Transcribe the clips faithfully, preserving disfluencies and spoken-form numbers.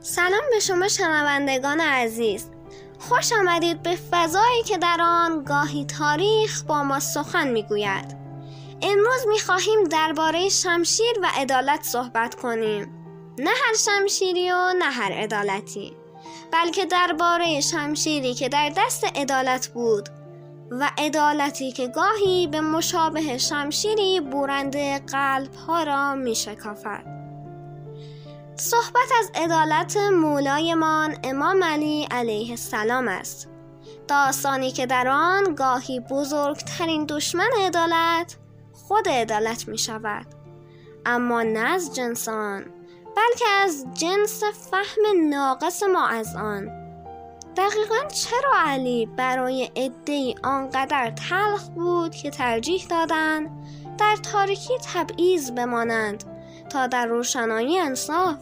سلام به شما شنوندگان عزیز. خوش آمدید به فضایی که در آن گاهی تاریخ با ما سخن میگوید. امروز میخواهیم درباره شمشیر و عدالت صحبت کنیم. نه هر شمشیری و نه هر عدالتی، بلکه درباره شمشیری که در دست عدالت بود و عدالتی که گاهی به مشابه شمشیری برنده قلب‌ها را میشکافد. صحبت از عدالت مولایمان امام علی علیه السلام است. داستانی که در آن گاهی بزرگترین دشمن عدالت خود عدالت می شود، اما نه از جنس آن، بلکه از جنس فهم ناقص ما از آن. دقیقاً چرا علی برای عده‌ای آنقدر تلخ بود که ترجیح دادند در تاریکی تبعیض بمانند تا در روشنایی انصاف؟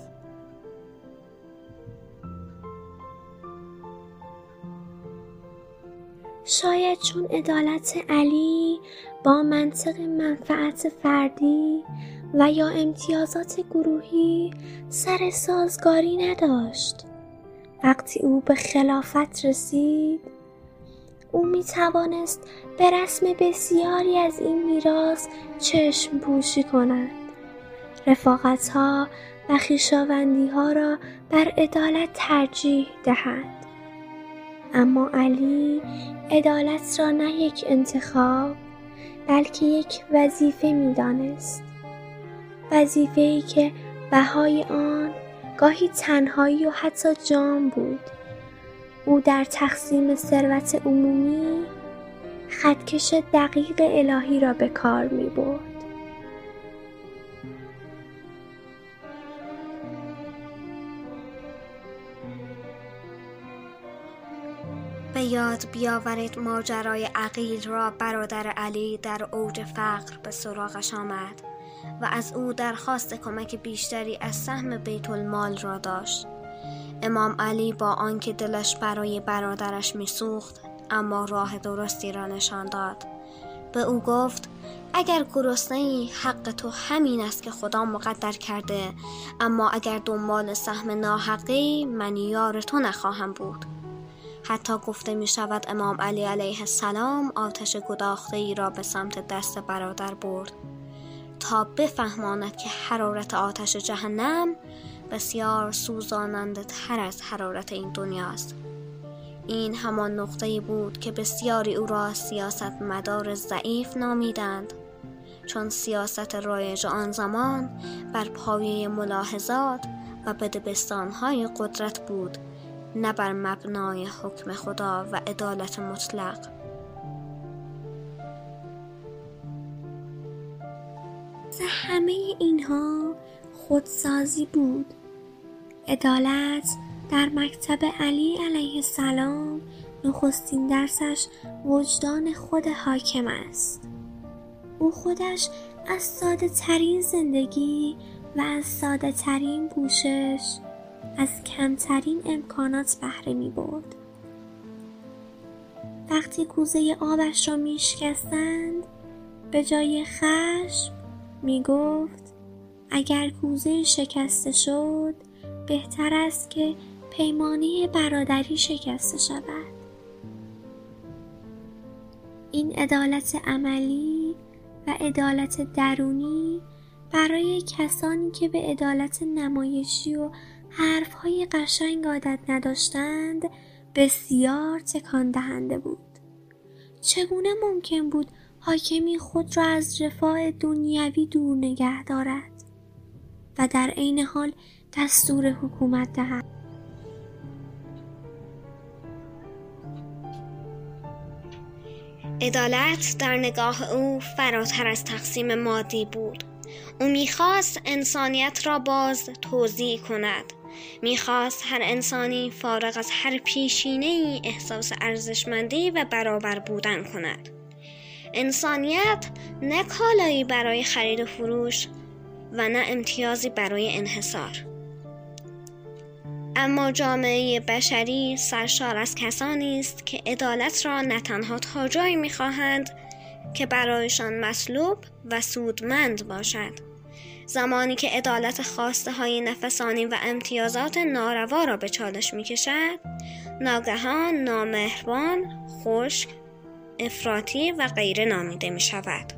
شاید چون عدالت علی با منطق منفعت فردی و یا امتیازات گروهی سر سازگاری نداشت. وقتی او به خلافت رسید، او می توانست به رسم بسیاری از این میراث چشم پوشی کند، رفاقت ها و خویشاوندی ها را بر عدالت ترجیح دهد. اما علی عدالت را نه یک انتخاب، بلکه یک وظیفه می دانست. وظیفه‌ای که بهای آن گاهی تنهایی و حتی جان بود. او در تقسیم ثروت عمومی خطکش دقیق الهی را به کار می برد. به یاد بیاورید ماجرای عقیل را. برادر علی در اوج فقر به سراغش آمد و از او درخواست کمک بیشتری از سهم بیت المال را داشت. امام علی با آنکه دلش برای برادرش میسوخت، اما راه درستی را نشان داد. به او گفت اگر گرسنه‌ای حق تو همین است که خدا مقدر کرده، اما اگر دنبال سهم ناحقی، من یار تو نخواهم بود. حتی گفته می شود امام علی علیه السلام آتش گداخته ای را به سمت دست برادر برد تا بفهماند که حرارت آتش جهنم بسیار سوزاننده تر از حرارت این دنیاست. این همان نقطه‌ای بود که بسیاری او را سیاست مدار ضعیف نامیدند، چون سیاست رایج آن زمان بر پایه ملاحظات و بدبستان‌های قدرت بود، نه بر مبنای حکم خدا و عدالت مطلق. همه اینها خودسازی بود. عدالت در مکتب علی علیه السلام نخستین درسش وجدان خود حاکم است. او خودش از ساده ترین زندگی و از ساده ترین پوشش، از کمترین امکانات بهره می برد. وقتی کوزه آبش را می شکستند، به جای خشم می گفت اگر کوزه شکسته شد، بهتر است که پیمانه برادری شکسته شود. این عدالت عملی و عدالت درونی برای کسانی که به عدالت نمایشی و حرفهای قشنگ عادت نداشتند بسیار تکان دهنده بود. چگونه ممکن بود حاکمی خود را از رفاه دنیوی دور نگه دارد و در عین حال دستور حکومت دهد؟ عدالت در نگاه او فراتر از تقسیم مادی بود. او میخواست انسانیت را باز توزیع کند. میخواست هر انسانی فارغ از هر پیشینه‌ای احساس ارزشمندی و برابر بودن کند. انسانیت نه کالایی برای خرید و فروش و نه امتیازی برای انحصار. اما جامعه بشری سرشار از کسانی است که عدالت را نه تنها تا جایی می‌خواهند که برایشان مطلوب و سودمند باشد، زمانی که عدالت خواسته های نفسانی و امتیازات ناروا را به چالش می کشد، ناگهان نامهربان، خشک، افراطی و غیره نامیده می شود.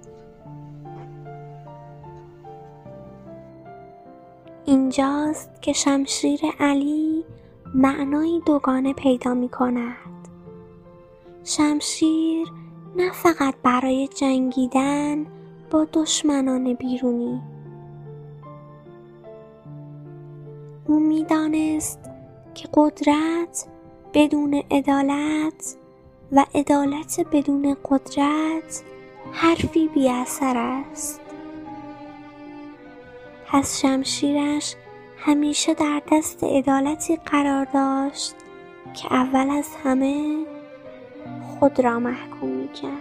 اینجاست که شمشیر علی معنایی دوگانه پیدا می کند. شمشیر نه فقط برای جنگیدن با دشمنان بیرونی. او می دانست که قدرت بدون عدالت و عدالت بدون قدرت حرفی بی اثر است. پس شمشیرش همیشه در دست عدالتی قرار داشت که اول از همه خود را محکوم می کرد.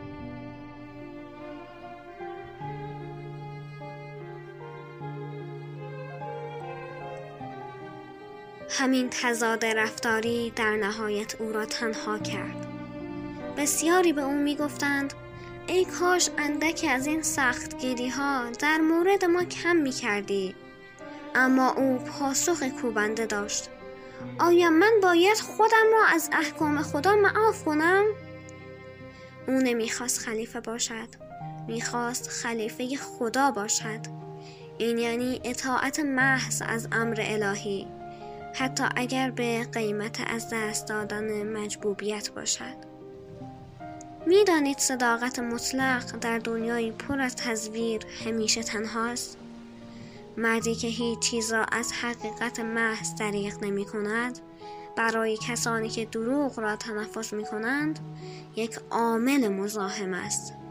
همین تضاد رفتاری در نهایت او را تنها کرد. بسیاری به او می گفتند ای کاش اندکی از این سختگیری ها در مورد ما کم می کردی. اما او پاسخ کوبنده داشت: آیا من باید خودم را از احکام خدا معاف کنم؟ او نمیخواست خلیفه باشد، میخواست خلیفه خدا باشد. این یعنی اطاعت محض از امر الهی، حتی اگر به قیمت از دست دادن محبوبیت باشد. میدانید صداقت مطلق در دنیای پر از تزویر همیشه تنهاست. مردی که هیچ چیز را از حقیقت محض دریغ نمی کند، برای کسانی که دروغ را تنفس می کنند یک عامل مزاحم است.